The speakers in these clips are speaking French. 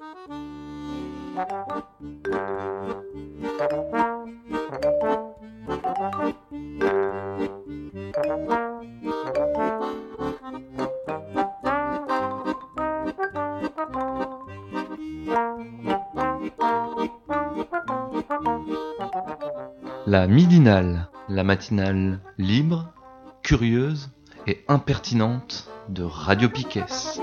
La midinale, la matinale libre, curieuse et impertinente de Radio Piquet.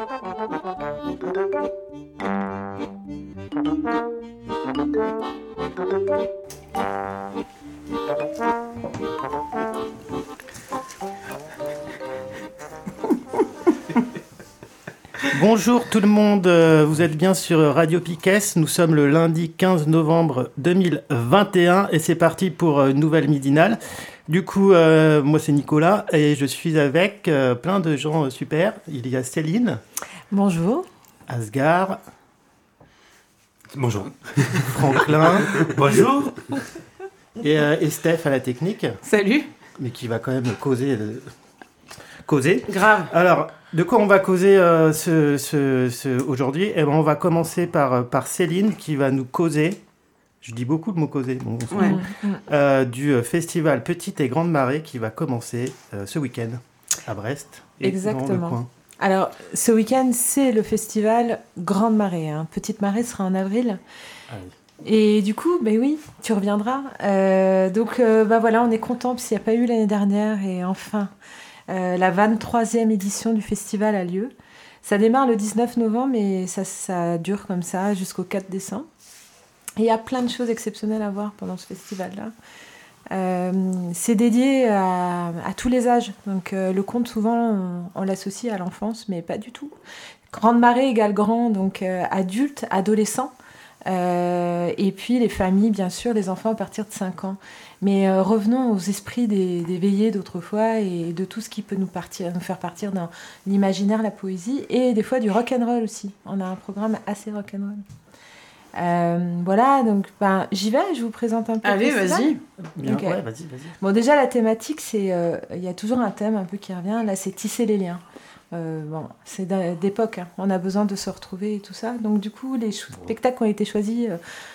Bonjour tout le monde, vous êtes bien sur Radio Piquet, nous sommes le lundi 15 novembre 2021 et c'est parti pour une nouvelle midinale. Du coup, moi c'est Nicolas et je suis avec plein de gens super. Il y a Céline. Bonjour. Asghar. Bonjour. Franklin. Bonjour. Et Steph à la technique. Salut. Mais qui va quand même causer. Grave. Alors, de quoi on va causer aujourd'hui ? Eh ben, on va commencer par Céline qui va nous causer, je dis beaucoup le mot causer, bon, du festival Petite et Grande Marée qui va commencer ce week-end à Brest. Et exactement. dans le coin. Alors, ce week-end, c'est le festival Grande Marée. Hein. Petite Marée sera en avril. Ah oui. Et du coup, ben oui, tu reviendras. Donc, voilà, on est content parce qu'il n'y a pas eu l'année dernière et enfin... la 23e édition du festival a lieu. Ça démarre le 19 novembre et ça dure comme ça jusqu'au 4 décembre. Et il y a plein de choses exceptionnelles à voir pendant ce festival-là. C'est dédié à tous les âges. Donc le conte, souvent, on l'associe à l'enfance, mais pas du tout. Grande Marée égale grand, donc adultes, adolescents. Et puis les familles, bien sûr, les enfants à partir de 5 ans. Mais revenons aux esprits des veillées d'autrefois et de tout ce qui peut nous faire partir dans l'imaginaire, la poésie et des fois du rock'n'roll aussi. On a un programme assez rock'n'roll. Voilà, donc j'y vais, je vous présente un peu. Allez, vas-y. Bien, Okay. ouais, vas-y. Bon, déjà, la thématique, c'est... il y a toujours un thème un peu qui revient. Là, c'est tisser les liens. C'est d'époque, hein. On a besoin de se retrouver et tout ça. Donc du coup, les spectacles qui ont été choisis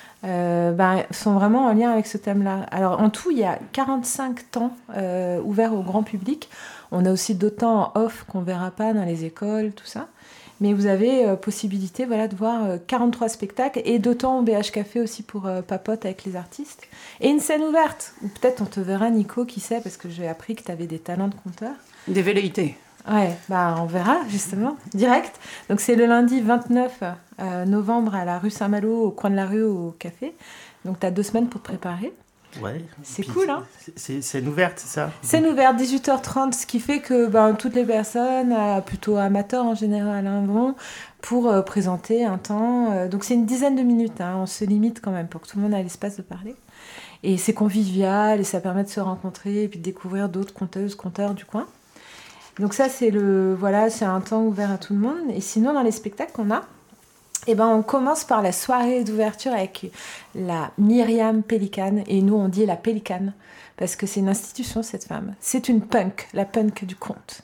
sont vraiment en lien avec ce thème-là. Alors en tout, il y a 45 temps ouverts au grand public. On a aussi d'autres temps en off qu'on ne verra pas dans les écoles, tout ça. Mais vous avez possibilité de voir 43 spectacles et 2 temps au BH Café aussi pour papote avec les artistes. Et une scène ouverte, où peut-être on te verra, Nico, qui sait, parce que j'ai appris que tu avais des talents de conteur. Des velléités. Ouais, on verra justement, direct. Donc c'est le lundi 29 novembre à la rue Saint-Malo, au coin de la rue, au café. Donc tu as 2 semaines pour te préparer. Ouais. C'est cool, hein ? C'est une ouverte, c'est ça ? C'est une ouverte, 18h30, ce qui fait que toutes les personnes, plutôt amateurs en général, vont pour présenter un temps. Donc c'est une dizaine de minutes, hein, on se limite quand même pour que tout le monde ait l'espace de parler. Et c'est convivial et ça permet de se rencontrer et puis de découvrir d'autres conteuses, conteurs du coin. Donc ça, c'est un temps ouvert à tout le monde. Et sinon, dans les spectacles qu'on a, on commence par la soirée d'ouverture avec la Myriam Pélicane. Et nous, on dit la Pélicane, parce que c'est une institution, cette femme. C'est une punk, la punk du conte.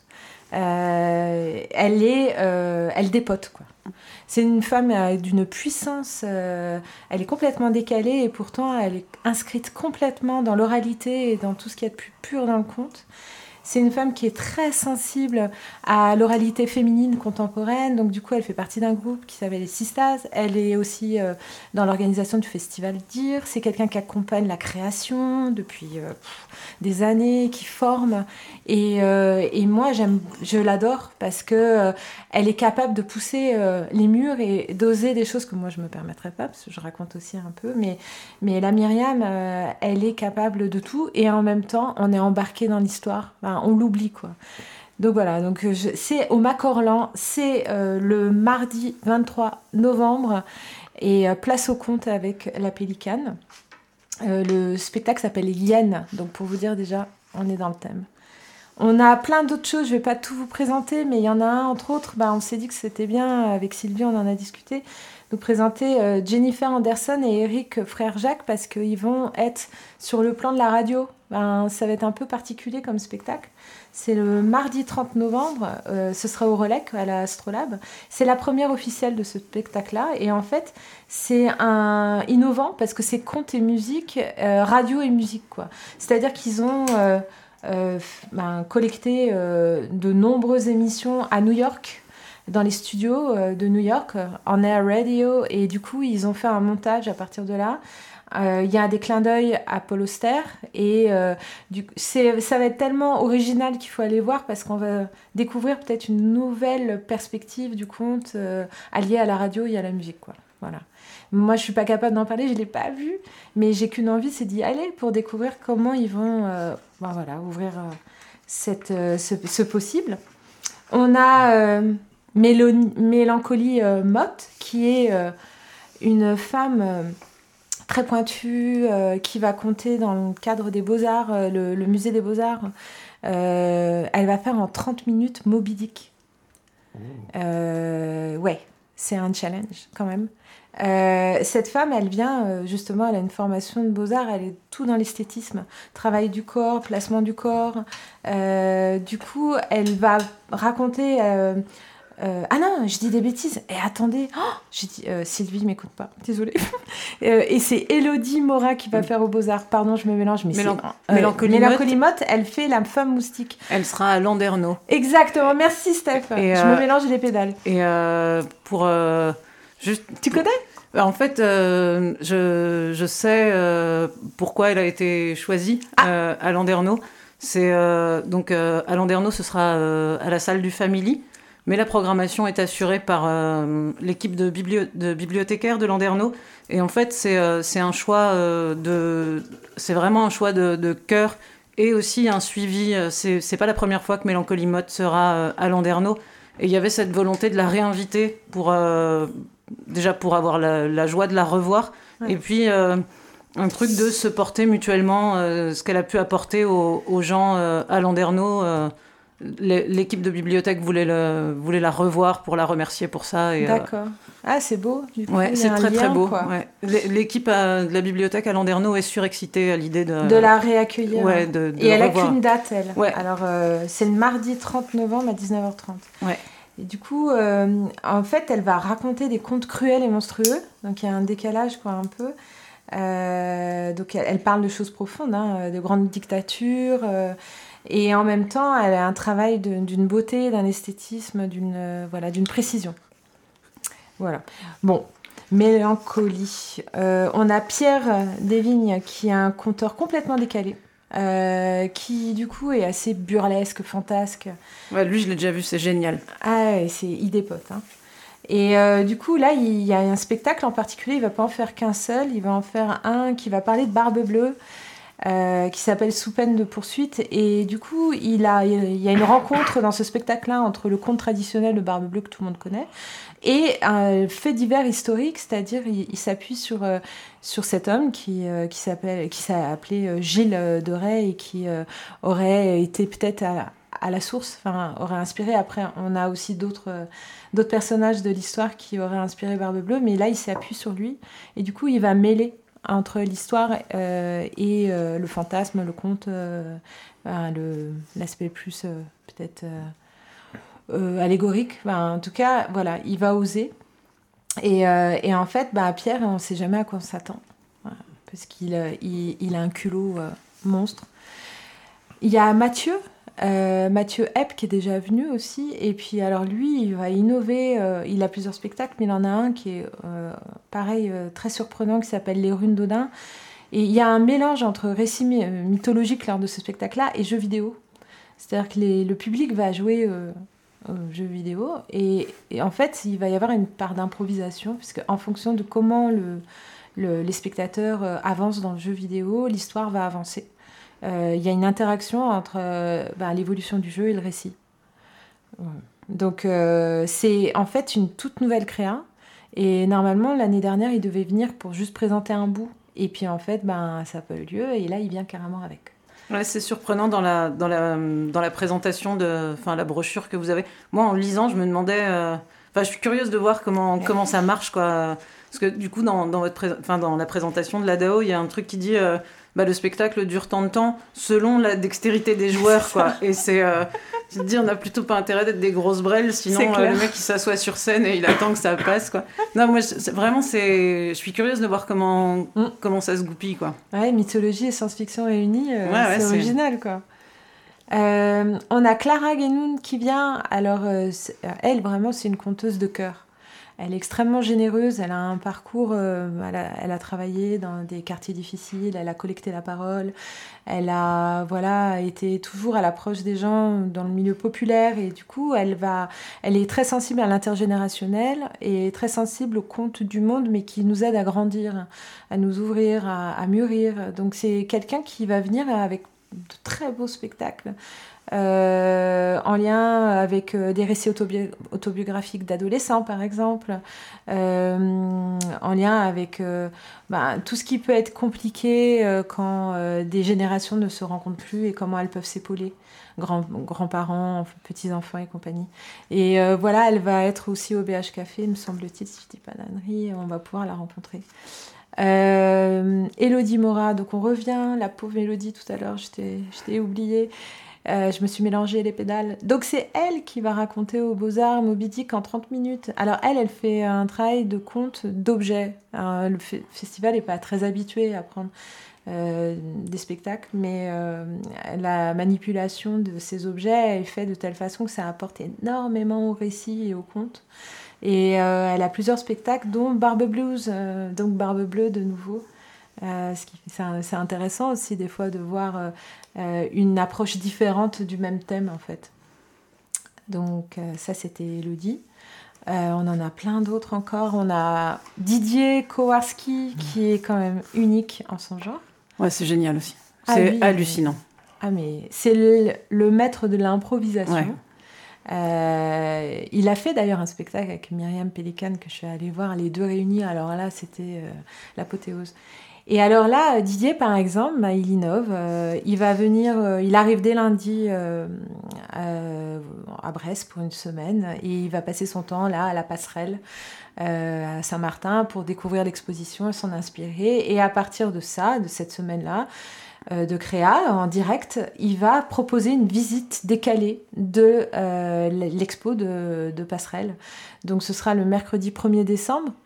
Elle dépote, quoi. C'est une femme d'une puissance, elle est complètement décalée et pourtant elle est inscrite complètement dans l'oralité et dans tout ce qu'il y a de plus pur dans le conte. C'est une femme qui est très sensible à l'oralité féminine contemporaine. Donc, du coup, elle fait partie d'un groupe qui s'appelle les Sistas. Elle est aussi dans l'organisation du festival Dire. C'est quelqu'un qui accompagne la création depuis des années, qui forme. Et moi, je l'adore parce que elle est capable de pousser les murs et d'oser des choses que moi, je ne me permettrais pas, parce que je raconte aussi un peu. Mais la Myriam, elle est capable de tout. Et en même temps, on est embarqué dans l'histoire. On l'oublie, quoi. Donc voilà, c'est au Macorlan, c'est le mardi 23 novembre et place au conte avec la Pélicane. Le spectacle s'appelle Yen, donc pour vous dire déjà, on est dans le thème. On a plein d'autres choses, je vais pas tout vous présenter, mais il y en a un, entre autres, on s'est dit que c'était bien, avec Sylvie, on en a discuté, de présenter Jennifer Anderson et Eric Frère Jacques, parce qu'ils vont être sur le plan de la radio. Ça va être un peu particulier comme spectacle. C'est le mardi 30 novembre, ce sera au Relec, à la Astrolabe. C'est la première officielle de ce spectacle-là, et en fait, c'est innovant, parce que c'est conte et musique, radio et musique, quoi. C'est-à-dire qu'ils ont... collecté de nombreuses émissions à New York, dans les studios de New York, en Air Radio, et du coup ils ont fait un montage à partir de là. Il y a des clins d'œil à Paul Auster, et ça va être tellement original qu'il faut aller voir, parce qu'on va découvrir peut-être une nouvelle perspective du conte alliée à la radio et à la musique, quoi. Voilà. Moi, je suis pas capable d'en parler, je l'ai pas vu, mais j'ai qu'une envie, c'est d'y aller pour découvrir comment ils vont ouvrir ce possible. On a Mélancolie Motte, qui est une femme très pointue, qui va compter dans le cadre des Beaux-Arts, le musée des Beaux-Arts. Elle va faire en 30 minutes Moby Dick. Ouais, c'est un challenge quand même. Cette femme, elle vient justement, elle a une formation de beaux-arts, elle est tout dans l'esthétisme, travail du corps, placement du corps. Du coup, elle va raconter... ah non, je dis des bêtises. Et attendez, j'ai dit Sylvie m'écoute pas, désolée. Et c'est Élodie Morin qui va faire aux Beaux-Arts. Pardon, je me mélange. Mais Mélancolie Motte, elle fait la femme moustique. Elle sera à Landerneau. Exactement, merci Steph. Je me mélange les pédales. Et pour... Tu connais ? En fait, je sais pourquoi elle a été choisie à Landerneau. Donc à Landerneau, ce sera à la salle du Family, mais la programmation est assurée par l'équipe de bibliothécaires de Landerneau. Et en fait, c'est un choix c'est vraiment un choix de cœur, et aussi un suivi. C'est pas la première fois que Mélancolie Motte sera à Landerneau. Et il y avait cette volonté de la réinviter déjà pour avoir la joie de la revoir, et puis un truc de se porter mutuellement, ce qu'elle a pu apporter aux gens à Landerneau. L'équipe de bibliothèque voulait la revoir pour la remercier pour ça. D'accord. Ah, c'est beau. Du coup, ouais, c'est très très beau. Ouais. L'équipe de la bibliothèque à Landerneau est surexcitée à l'idée de la réaccueillir. Ouais, et elle n'a qu'une date, elle. Ouais. Alors, c'est le mardi 30 novembre à 19h30. Ouais. Et du coup, en fait, elle va raconter des contes cruels et monstrueux. Donc, il y a un décalage, quoi, un peu. Donc, elle parle de choses profondes, de grandes dictatures. Et en même temps, elle a un travail d'une beauté, d'un esthétisme, d'une précision. Voilà. Bon, Mélancolie. On a Pierre Desvignes, qui est un conteur complètement décalé. Qui du coup est assez burlesque, fantasque. Ouais, lui je l'ai déjà vu, c'est génial. Ah ouais, c'est idée pote. Et du coup là il y a un spectacle en particulier, il va pas en faire qu'un seul, il va en faire un qui va parler de Barbe Bleue, qui s'appelle Sous peine de poursuite. Et du coup il y a une rencontre dans ce spectacle-là entre le conte traditionnel de Barbe Bleue que tout le monde connaît et un fait divers historique, c'est-à-dire il s'appuie sur cet homme qui s'est appelé Gilles de Rais, et qui aurait été peut-être à la source, enfin aurait inspiré. Après, on a aussi d'autres personnages de l'histoire qui auraient inspiré Barbe Bleue, mais là il s'appuie sur lui, et du coup il va mêler entre l'histoire et le fantasme, le conte, l'aspect plus peut-être allégorique. En tout cas, voilà, il va oser. Et en fait, Pierre, on ne sait jamais à quoi on s'attend. Voilà, parce qu'il a un culot monstre. Il y a Mathieu Epp qui est déjà venu aussi. Et puis, alors lui, il va innover. Il a plusieurs spectacles, mais il en a un qui est pareil, très surprenant, qui s'appelle Les Runes d'Odin. Et il y a un mélange entre récits mythologiques lors de ce spectacle-là et jeux vidéo. C'est-à-dire que le public va jouer aux jeux vidéo, et en fait il va y avoir une part d'improvisation, puisque en fonction de comment les spectateurs avancent dans le jeu vidéo, l'histoire va avancer. Il y a une interaction entre l'évolution du jeu et le récit. Donc c'est en fait une toute nouvelle créa, et normalement l'année dernière il devait venir pour juste présenter un bout, et puis en fait ça n'a pas eu lieu, et là il vient carrément avec. Ouais, c'est surprenant dans la présentation la brochure que vous avez. Moi, en lisant, je me demandais... je suis curieuse de voir comment ça marche, quoi. Parce que du coup, dans la présentation de la DAO, il y a un truc qui dit le spectacle dure tant de temps selon la dextérité des joueurs, quoi. Et je te dis, on n'a plutôt pas intérêt d'être des grosses brêles, sinon le mec il s'assoit sur scène et il attend que ça passe, quoi. Non, moi je suis curieuse de voir comment ça se goupille, quoi. Ouais, mythologie et science-fiction réunies, c'est original, quoi. On a Clara Guénoun qui vient. Alors, elle, vraiment, c'est une conteuse de cœur. Elle est extrêmement généreuse, elle a un parcours, elle a travaillé dans des quartiers difficiles, elle a collecté la parole, elle a été toujours à l'approche des gens dans le milieu populaire et du coup elle est très sensible à l'intergénérationnel et très sensible aux contes du monde mais qui nous aide à grandir, à nous ouvrir, à mûrir. Donc c'est quelqu'un qui va venir avec de très beaux spectacles. En lien avec des récits autobiographiques d'adolescents, par exemple, en lien avec tout ce qui peut être compliqué quand des générations ne se rencontrent plus et comment elles peuvent s'épauler, grands-parents, petits-enfants et compagnie. Et elle va être aussi au BH Café, me semble-t-il, si je dis pas d'ânerie, on va pouvoir la rencontrer. Élodie Mora, donc on revient, la pauvre Élodie tout à l'heure, je t'ai oubliée. Je me suis mélangé les pédales. Donc c'est elle qui va raconter aux Beaux-Arts Moby Dick en 30 minutes. Alors elle fait un travail de conte d'objets. Le festival n'est pas très habitué à prendre des spectacles, mais la manipulation de ces objets est faite de telle façon que ça apporte énormément au récit et au conte. Et elle a plusieurs spectacles, dont Barbe Blues, donc Barbe Bleue de nouveau. C'est intéressant aussi des fois de voir une approche différente du même thème en fait. Donc ça c'était Élodie. On en a plein d'autres encore. On a Didier Kowarski qui est quand même unique en son genre. Ouais, c'est génial aussi. C'est hallucinant. Mais c'est le maître de l'improvisation. Ouais. Il a fait d'ailleurs un spectacle avec Myriam Pélican que je suis allée voir, les deux réunis. Alors là c'était l'apothéose. Et alors là, Didier, par exemple, il innove. Il va venir, il arrive dès lundi à Brest pour une semaine et il va passer son temps là à la Passerelle à Saint-Martin pour découvrir l'exposition et s'en inspirer. Et à partir de ça, de cette semaine-là, de créa en direct, il va proposer une visite décalée de l'expo de Passerelle. Donc ce sera le mercredi 1er décembre.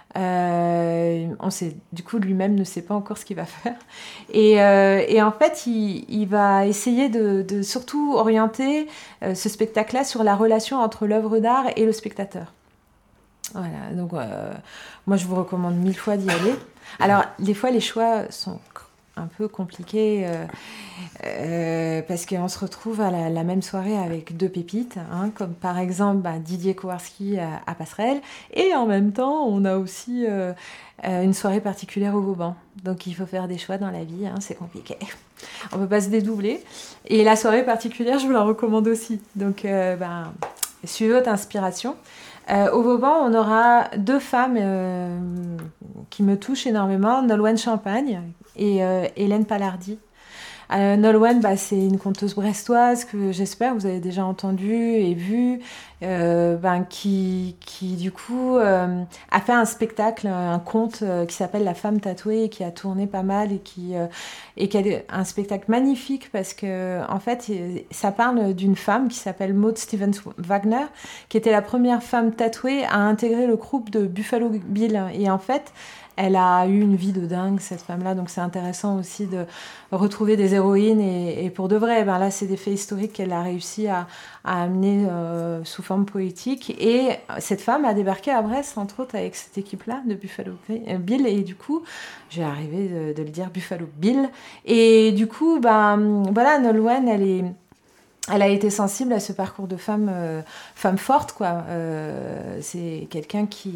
On sait, du coup lui-même ne sait pas encore ce qu'il va faire et en fait il va essayer de surtout orienter ce spectacle-là sur la relation entre l'œuvre d'art et le spectateur. Voilà, donc moi je vous recommande 1000 fois d'y aller. Alors des fois les choix sont un peu compliqué parce qu'on se retrouve à la même soirée avec deux pépites, comme par exemple Didier Kowarski à Passerelle, et en même temps on a aussi une soirée particulière au Vauban. Donc il faut faire des choix dans la vie, c'est compliqué. On ne peut pas se dédoubler. Et la soirée particulière, je vous la recommande aussi. Donc suivez votre inspiration. Au Vauban, on aura deux femmes qui me touchent énormément, Nolwenn Champagne et Hélène Palardy. Nolwenn, c'est une conteuse brestoise que j'espère vous avez déjà entendue et vue, qui du coup a fait un spectacle, un conte qui s'appelle La femme tatouée et qui a tourné pas mal et qui a un spectacle magnifique parce que en fait ça parle d'une femme qui s'appelle Maud Stevens Wagner qui était la première femme tatouée à intégrer le groupe de Buffalo Bill et en fait elle a eu une vie de dingue, cette femme-là, donc c'est intéressant aussi de retrouver des héroïnes et pour de vrai, là c'est des faits historiques qu'elle a réussi à amener sous forme poétique et cette femme a débarqué à Brest, entre autres, avec cette équipe-là de Buffalo Bill et du coup, j'ai arrivé de le dire Buffalo Bill et du coup, Nolwenn, elle a été sensible à ce parcours de femme forte, quoi. C'est quelqu'un qui...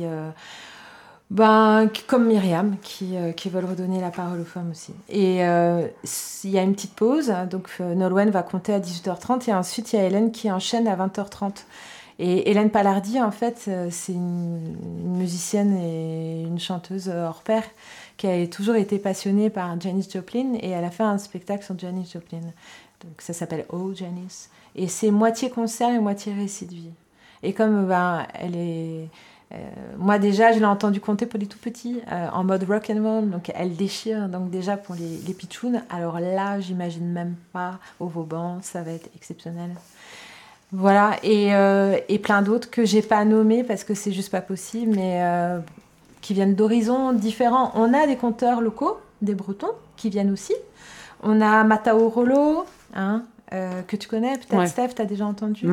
comme Myriam, qui veulent redonner la parole aux femmes aussi. Et il y a une petite pause, donc Nolwenn va compter à 18h30 et ensuite il y a Hélène qui enchaîne à 20h30. Et Hélène Palardi, en fait, c'est une musicienne et une chanteuse hors pair qui a toujours été passionnée par Janis Joplin, et elle a fait un spectacle sur Janis Joplin. Donc ça s'appelle Oh Janis. Et c'est moitié concert et moitié récit de vie. Et comme elle est... moi déjà, je l'ai entendue chanter pour les tout petits, en mode rock and roll, donc elle déchire, donc déjà pour les pitchouns. Alors là, j'imagine même pas au Vauban, ça va être exceptionnel. Voilà, et plein d'autres que j'ai pas nommés parce que c'est juste pas possible, mais qui viennent d'horizons différents. On a des conteurs locaux, des Bretons, qui viennent aussi. On a Matao Rollo, que tu connais peut-être, ouais. Steph, t'as déjà entendu.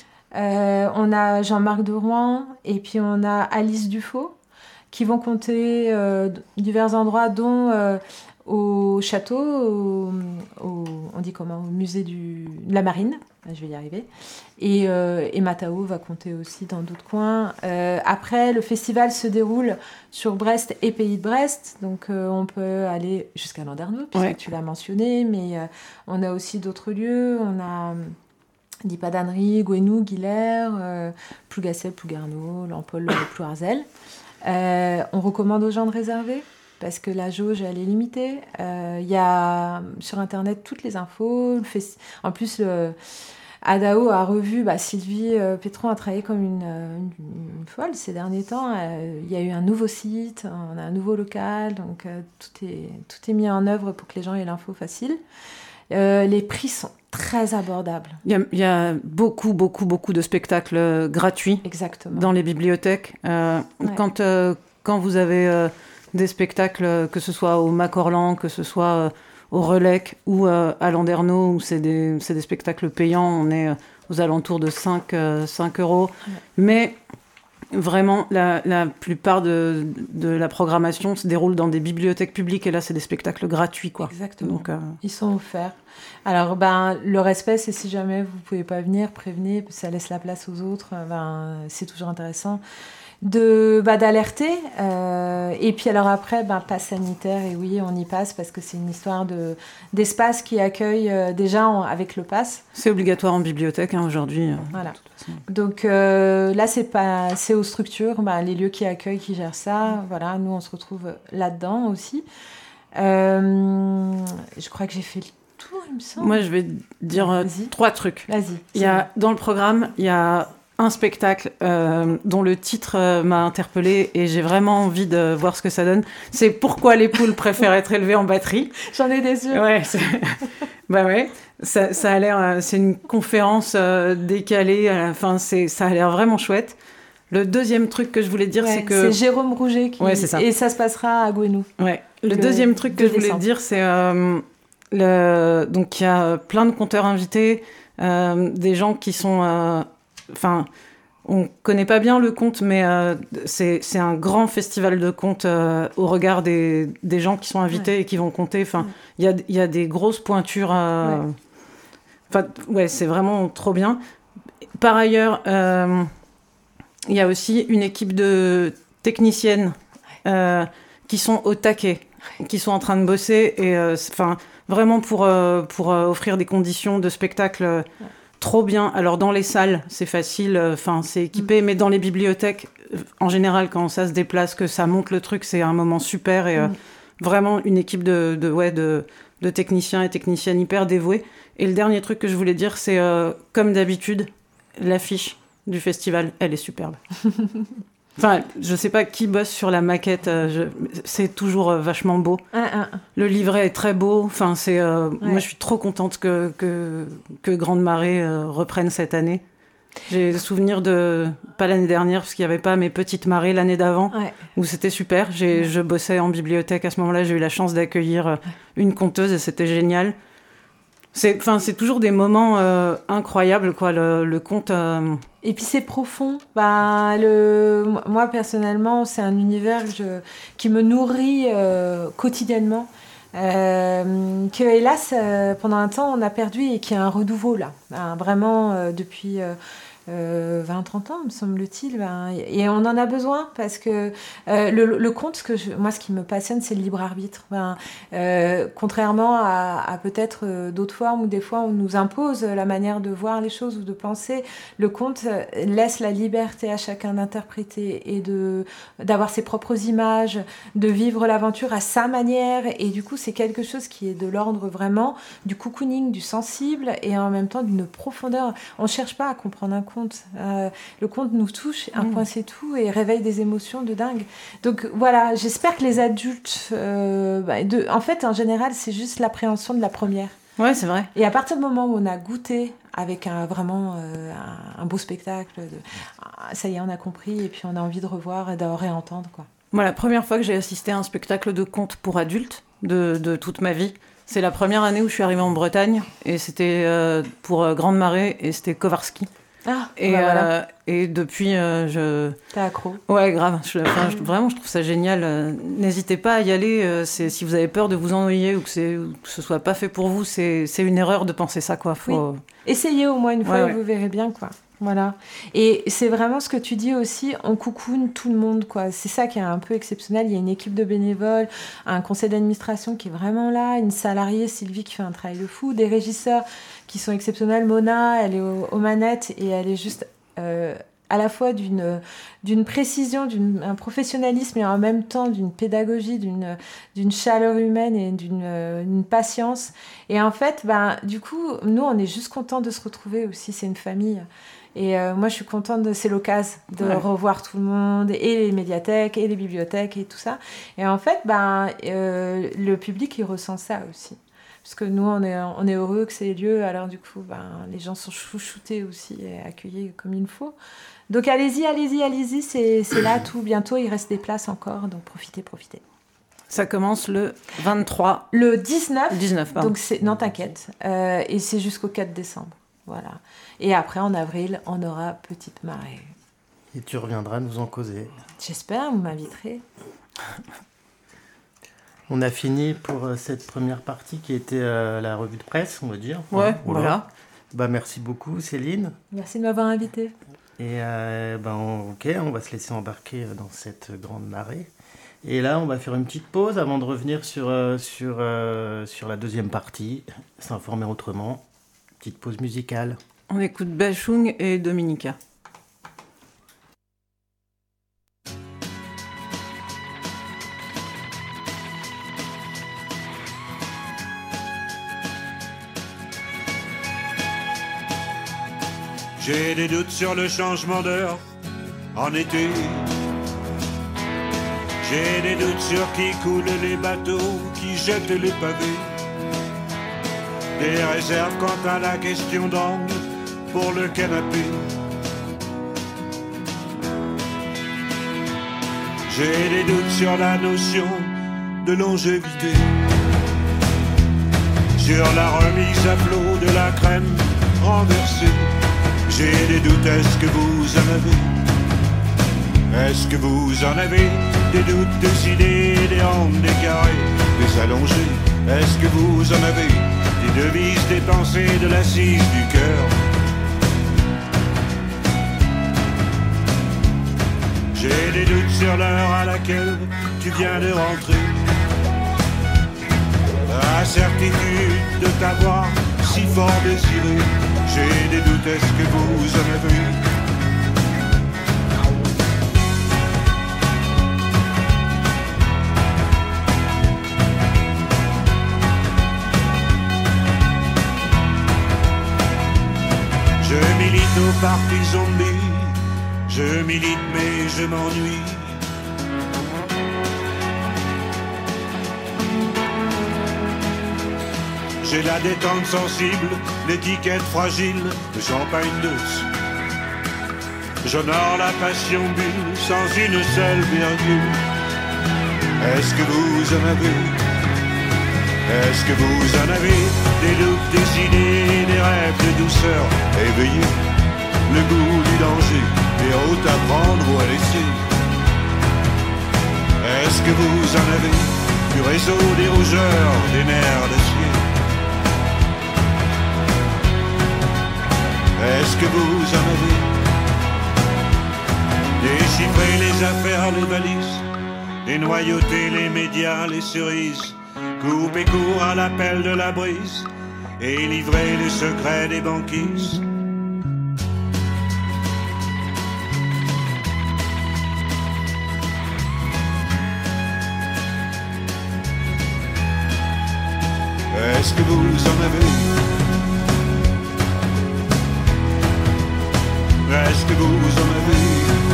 On a Jean-Marc de Rouen, et puis on a Alice Dufaux, qui vont compter divers endroits, dont au château, on dit comment, au musée de la Marine, je vais y arriver, et Matao va compter aussi dans d'autres coins. Après, le festival se déroule sur Brest et Pays de Brest, donc on peut aller jusqu'à Landerneau, puisque tu l'as mentionné, mais on a aussi d'autres lieux. On a Dipadannerie, Gouenou, Guilher, Plougastel, Plougarneau, Lampol, Plouarzel. On recommande aux gens de réserver parce que la jauge, elle est limitée. Il y a sur Internet toutes les infos. En plus, Adao a revu, Sylvie Pétron a travaillé comme une folle ces derniers temps. Il y a eu un nouveau site, on a un nouveau local, donc tout est mis en œuvre pour que les gens aient l'info facile. Les prix sont très abordables. Il y a beaucoup de spectacles gratuits. Exactement. Dans les bibliothèques. Quand vous avez des spectacles, que ce soit au Macorlan, que ce soit au Relec ou à Landerneau, où c'est des spectacles payants, on est aux alentours de 5 euros. Ouais. Mais vraiment, la plupart de la programmation se déroule dans des bibliothèques publiques, et là, c'est des spectacles gratuits, quoi. Exactement. Donc, ils sont offerts. Alors, le respect, c'est si jamais vous ne pouvez pas venir, prévenez, ça laisse la place aux autres. C'est toujours intéressant d'alerter. Et puis, alors après, passe sanitaire, et oui, on y passe parce que c'est une histoire d'espace qui accueille déjà avec le pass. C'est obligatoire en bibliothèque aujourd'hui. Voilà. Donc là, c'est aux structures, les lieux qui accueillent, qui gèrent ça. Voilà, nous, on se retrouve là-dedans aussi. Je crois que j'ai fait le tour, il me semble. Moi, je vais dire 3 trucs. Vas-y. Dans le programme, il y a un spectacle dont le titre m'a interpellée, et j'ai vraiment envie de voir ce que ça donne. C'est Pourquoi les poules préfèrent être élevées en batterie. J'en ai des yeux. Ouais, ouais. Ça a l'air... c'est une conférence décalée. Ça a l'air vraiment chouette. Le deuxième truc que je voulais dire, c'est que... C'est Jérôme Rouget qui... Ouais, c'est ça. Et ça se passera à Gouenou. Ouais. Le deuxième truc que je voulais dire, c'est... Donc, il y a plein de conteurs invités, des gens qui sont... on connaît pas bien le conte, mais c'est un grand festival de contes au regard des gens qui sont invités et qui vont conter. Il y a des grosses pointures. C'est vraiment trop bien. Par ailleurs, il y a aussi une équipe de techniciennes qui sont au taquet, qui sont en train de bosser, et vraiment pour offrir des conditions de spectacle trop bien. Alors dans les salles, c'est facile, c'est équipé, mais dans les bibliothèques, en général, quand ça se déplace, que ça monte le truc, c'est un moment super, et vraiment une équipe de techniciens et techniciennes hyper dévoués. Et le dernier truc que je voulais dire, c'est comme d'habitude, l'affiche du festival, elle est superbe. Je sais pas qui bosse sur la maquette, c'est toujours vachement beau. Le livret est très beau. Moi, je suis trop contente que Grande Marée reprenne cette année. J'ai souvenir pas l'année dernière, parce qu'il n'y avait pas mes petites marées l'année d'avant, où c'était super. Je bossais en bibliothèque à ce moment-là, j'ai eu la chance d'accueillir une conteuse, et c'était génial. C'est toujours des moments incroyables, quoi, le conte. Et puis c'est profond. Moi, personnellement, c'est un univers qui me nourrit quotidiennement. Que, hélas, pendant un temps, on a perdu, et qui a un renouveau, là. Vraiment, depuis 20-30 ans, me semble-t-il. Et on en a besoin parce que le conte, moi, ce qui me passionne, c'est le libre arbitre. Contrairement à peut-être d'autres formes où des fois on nous impose la manière de voir les choses ou de penser, le conte laisse la liberté à chacun d'interpréter et d'avoir ses propres images, de vivre l'aventure à sa manière. Et du coup, c'est quelque chose qui est de l'ordre vraiment du cocooning, du sensible et en même temps d'une profondeur. On ne cherche pas à comprendre un conte. Le conte nous touche, un point c'est tout, et réveille des émotions de dingue. Donc voilà, j'espère que les adultes... en fait, en général, c'est juste l'appréhension de la première. Ouais, c'est vrai. Et à partir du moment où on a goûté avec vraiment un beau spectacle, ça y est, on a compris, et puis on a envie de revoir et de réentendre, quoi. Moi, la première fois que j'ai assisté à un spectacle de conte pour adultes de toute ma vie, c'est la première année où je suis arrivée en Bretagne, et c'était pour Grande Marée, et c'était Kowarski. Voilà. Et depuis, T'es accro. Ouais, grave. Vraiment, je trouve ça génial. N'hésitez pas à y aller. Si vous avez peur de vous ennuyer ou que ce soit pas fait pour vous, c'est une erreur de penser ça, quoi. Oui. Essayez au moins une fois et vous verrez bien, quoi. Voilà. Et c'est vraiment ce que tu dis aussi, on coucoune tout le monde, quoi. C'est ça qui est un peu exceptionnel. Il y a une équipe de bénévoles, un conseil d'administration qui est vraiment là, une salariée, Sylvie, qui fait un travail de fou, des régisseurs qui sont exceptionnels. Mona, elle est aux manettes et elle est juste à la fois d'une précision, d'un professionnalisme et en même temps d'une pédagogie, d'une chaleur humaine et d'une patience. Et en fait, du coup, nous, on est juste contents de se retrouver aussi. C'est une famille. Et moi, je suis contente, c'est l'occasion de revoir tout le monde, et les médiathèques, et les bibliothèques, et tout ça. Et en fait, le public, il ressent ça aussi. Parce que nous, on est heureux que ces lieux, alors du coup, les gens sont chouchoutés aussi et accueillis comme il faut. Donc allez-y, c'est là tout. Bientôt, il reste des places encore, donc profitez. Ça commence le 23. Le 19. 19, pardon. Donc non, t'inquiète. Et c'est jusqu'au 4 décembre. Voilà. Et après, en avril, on aura Petite Marée. Et tu reviendras nous en causer. J'espère, vous m'inviterez. On a fini pour cette première partie qui était la revue de presse, on va dire. Ouais, voilà. Merci beaucoup, Céline. Merci de m'avoir invitée. Et on va se laisser embarquer dans cette grande marée. Et là, on va faire une petite pause avant de revenir sur la deuxième partie, s'informer autrement. Petite pause musicale. On écoute Bachung et Dominica. J'ai des doutes sur le changement d'heure en été. J'ai des doutes sur qui coule les bateaux, qui jette les pavés. Des réserves quant à la question d'angle pour le canapé. J'ai des doutes sur la notion de longévité, sur la remise à flot de la crème renversée. J'ai des doutes, est-ce que vous en avez? Est-ce que vous en avez? Des doutes, des idées, des rondes, des carrés, des allongés. Est-ce que vous en avez? Des devises, des pensées, de l'assise du cœur. J'ai des doutes sur l'heure à laquelle tu viens de rentrer. La certitude de t'avoir si fort désiré. J'ai des doutes, est-ce que vous en avez? Je milite au parti zombie, je milite mais je m'ennuie. J'ai la détente sensible, l'étiquette fragile, le champagne douce. J'honore la passion bulle sans une seule virgule. Est-ce que vous en avez? Est-ce que vous en avez? Des doutes, des idées, des rêves de douceur éveillés. Le goût du danger, des routes à prendre ou à laisser. Est-ce que vous en avez? Du réseau, des rougeurs, des nerfs d'acier. Est-ce que vous en avez? Déchiffrer les affaires, les valises, dénoyauter les médias, les cerises, couper court à l'appel de la brise et livrer les secrets des banquises. Est-ce que vous en avez? Est-ce que vous en avez?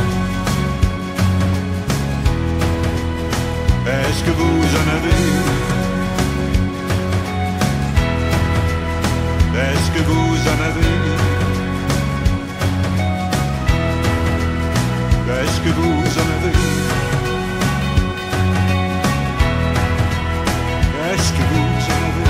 Est-ce que vous en avez? Est-ce que vous en avez? Est-ce que vous en avez? Est-ce que vous en avez?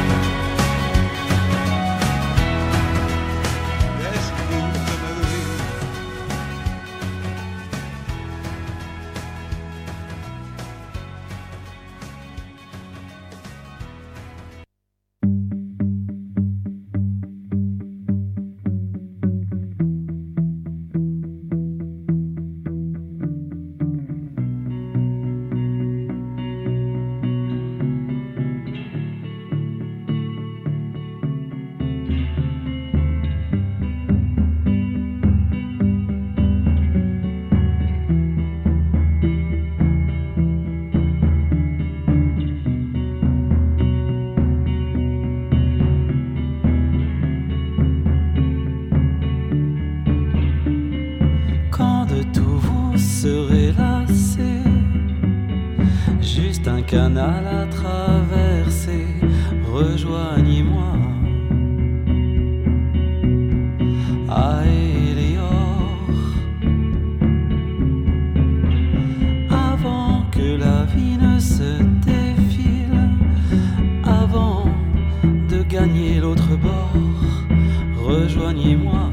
Canal à traverser, rejoignez-moi à Éléor, avant que la vie ne se défile, avant de gagner l'autre bord, rejoignez-moi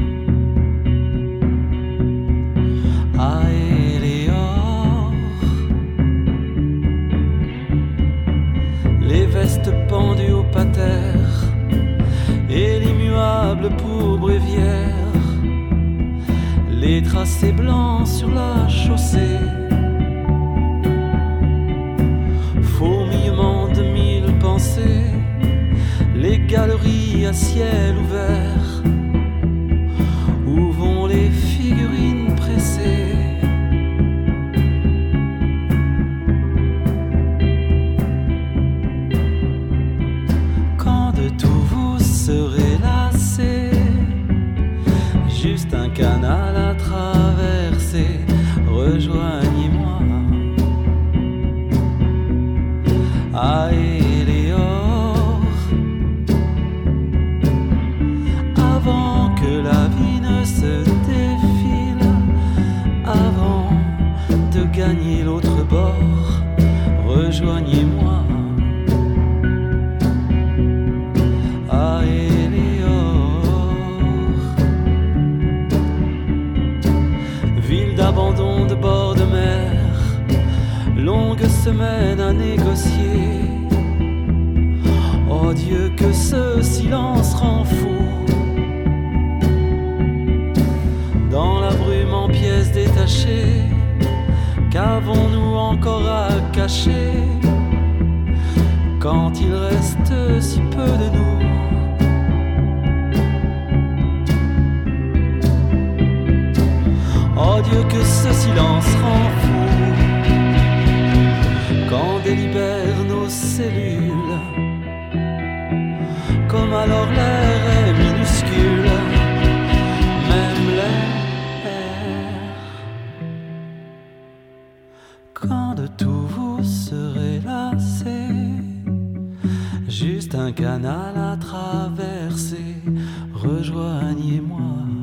à Éléor. Les vestes pendues au pater et l'immuable pour bréviaire, les tracés blancs sur la chaussée, fourmillement de mille pensées, les galeries à ciel ouvert, où vont les figurines pressées. Serez lassé, juste un canal à traverser, rejoignez-moi à Éléor, avant que la vie ne se défile, avant de gagner l'autre bord, rejoignez-moi à Éléor. Ville d'abandon de bord de mer, longue semaine à négocier. Oh Dieu, que ce silence rend fou. Dans la brume en pièces détachées, qu'avons-nous encore à cacher quand il reste si peu de nous? Oh Dieu, que ce silence rend fou quand délibèrent nos cellules, comme alors l'air est minuscule, même l'air. Quand de tout vous serez lassé, juste un canal à traverser, rejoignez-moi